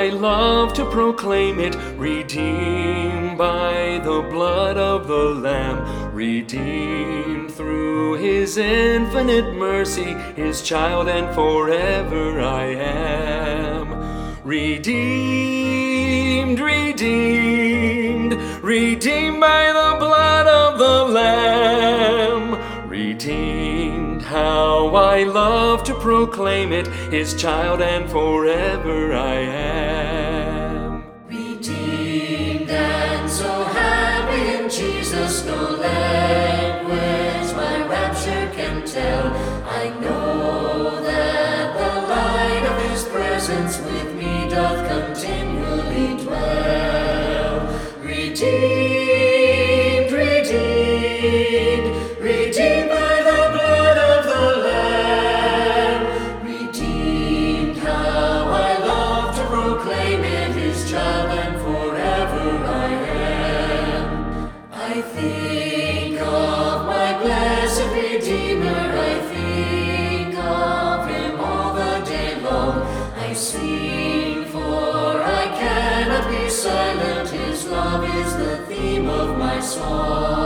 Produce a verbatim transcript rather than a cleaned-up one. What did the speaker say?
I love to proclaim it, redeemed by the blood of the Lamb, redeemed through His infinite mercy, His child, and forever I am. Redeemed, redeemed, redeemed by the blood of the Lamb, redeemed. How I love to proclaim it, His child, and forever I am. Redeemed and so happy in Jesus, no language my rapture can tell. I know that the light of His presence with me doth continually dwell. Redeemed, redeemed, redeemed by the blood of the Lamb, redeemed. How I love to proclaim it, His child, and forever I am. I think of my blessed Redeemer, I think of Him all the day long. I sing, for I cannot be silent, His love is the theme of my song.